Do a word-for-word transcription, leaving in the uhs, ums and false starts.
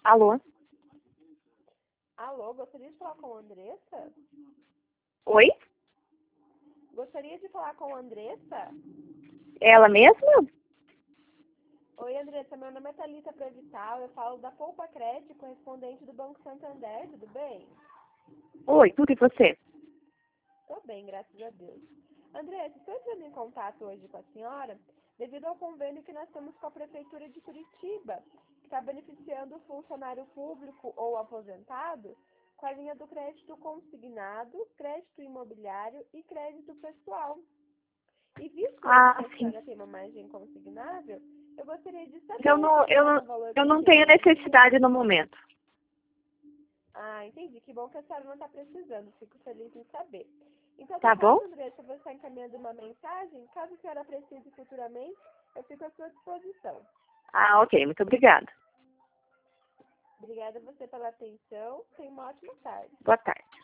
Alô? Alô, gostaria de falar com a Andressa? Oi? Gostaria de falar com a Andressa? Ela mesma? Oi, Andressa, meu nome é Thalita Prevital, eu falo da Poupa Crédito, correspondente do Banco Santander, tudo bem? Oi, tudo e você? Tô bem, graças a Deus. Andressa, estou entrando em contato hoje com a senhora devido ao convênio que nós temos com a Prefeitura de Curitiba, que está beneficiando o funcionário público ou aposentado com a linha do crédito consignado, crédito imobiliário e crédito pessoal. E visto que Ah, a sim. senhora tem uma margem consignável, eu gostaria de saber Eu não, se eu é não, um valor eu que a não tenho senhora deseja. necessidade no momento. Ah, entendi. Que bom que a senhora não está precisando. Fico feliz em saber. Então, no Tá bom? caso, Andressa, você está encaminhando uma mensagem. Caso a senhora precise futuramente, eu fico à sua disposição. Ah, ok. Muito obrigada. Obrigada a você pela atenção. Tenha uma ótima tarde. Boa tarde.